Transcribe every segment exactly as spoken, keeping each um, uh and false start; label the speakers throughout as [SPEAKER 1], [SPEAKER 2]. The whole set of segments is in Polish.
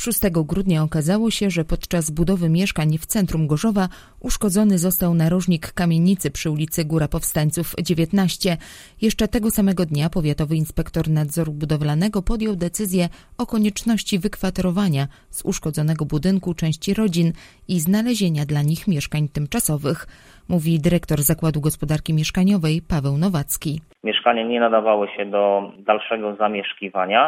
[SPEAKER 1] szóstego grudnia okazało się, że podczas budowy mieszkań w centrum Gorzowa uszkodzony został narożnik kamienicy przy ulicy Góra Powstańców dziewiętnaście. Jeszcze tego samego dnia powiatowy inspektor nadzoru budowlanego podjął decyzję o konieczności wykwaterowania z uszkodzonego budynku części rodzin i znalezienia dla nich mieszkań tymczasowych, mówi dyrektor Zakładu Gospodarki Mieszkaniowej Paweł Nowacki.
[SPEAKER 2] Mieszkania nie nadawały się do dalszego zamieszkiwania.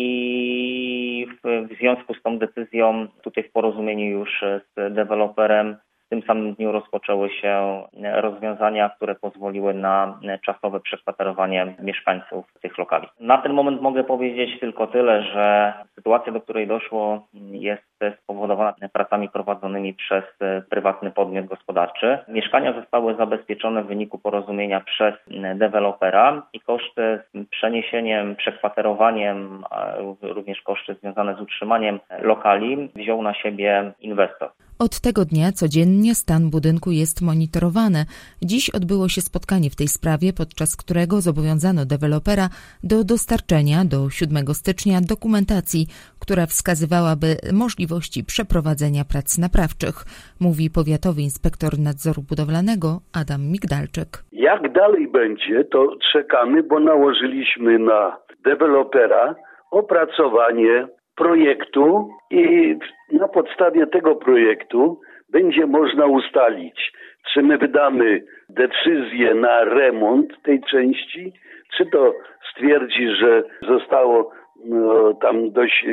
[SPEAKER 2] I w, w związku z tą decyzją, tutaj w porozumieniu już z deweloperem, w tym samym dniu rozpoczęły się rozwiązania, które pozwoliły na czasowe przekwaterowanie mieszkańców tych lokali. Na ten moment mogę powiedzieć tylko tyle, że sytuacja, do której doszło, jest spowodowana pracami prowadzonymi przez prywatny podmiot gospodarczy. Mieszkania zostały zabezpieczone w wyniku porozumienia przez dewelopera i koszty z przeniesieniem, przekwaterowaniem, również koszty związane z utrzymaniem lokali wziął na siebie inwestor.
[SPEAKER 1] Od tego dnia codziennie stan budynku jest monitorowany. Dziś odbyło się spotkanie w tej sprawie, podczas którego zobowiązano dewelopera do dostarczenia do siódmego stycznia dokumentacji, która wskazywałaby możliwości przeprowadzenia prac naprawczych, mówi powiatowy inspektor nadzoru budowlanego Adam Migdalczyk.
[SPEAKER 3] Jak dalej będzie, to czekamy, bo nałożyliśmy na dewelopera opracowanie projektu i na podstawie tego projektu będzie można ustalić, czy my wydamy decyzję na remont tej części, czy to stwierdzi, że zostało no, tam dość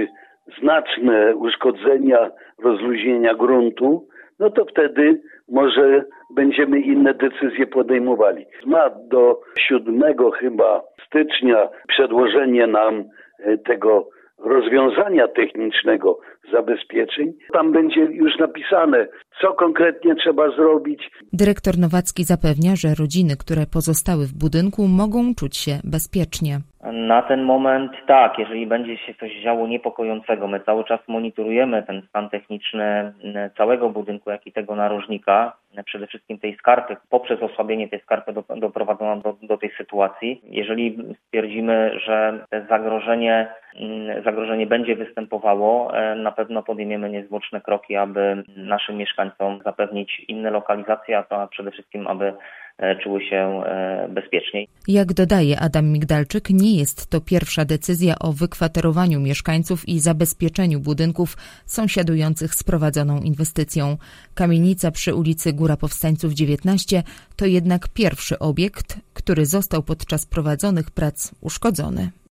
[SPEAKER 3] znaczne uszkodzenia, rozluźnienia gruntu, no to wtedy może będziemy inne decyzje podejmowali. Ma do siódmego chyba stycznia przedłożenie nam tego rozwiązania technicznego zabezpieczeń. Tam będzie już napisane, co konkretnie trzeba zrobić.
[SPEAKER 1] Dyrektor Nowacki zapewnia, że rodziny, które pozostały w budynku, mogą czuć się bezpiecznie.
[SPEAKER 2] Na ten moment tak, jeżeli będzie się coś działo niepokojącego, my cały czas monitorujemy ten stan techniczny całego budynku, jak i tego narożnika, przede wszystkim tej skarpy. Poprzez osłabienie tej skarpy do, doprowadzono do, do tej sytuacji. Jeżeli stwierdzimy, że to zagrożenie, zagrożenie będzie występowało, na pewno podejmiemy niezwłoczne kroki, aby naszym mieszkańcom zapewnić inne lokalizacje, a przede wszystkim, aby czuły się bezpieczniej.
[SPEAKER 1] Jak dodaje Adam Migdalczyk, nie jest to pierwsza decyzja o wykwaterowaniu mieszkańców i zabezpieczeniu budynków sąsiadujących z prowadzoną inwestycją. Kamienica przy ulicy Góra Powstańców dziewiętnaście to jednak pierwszy obiekt, który został podczas prowadzonych prac uszkodzony.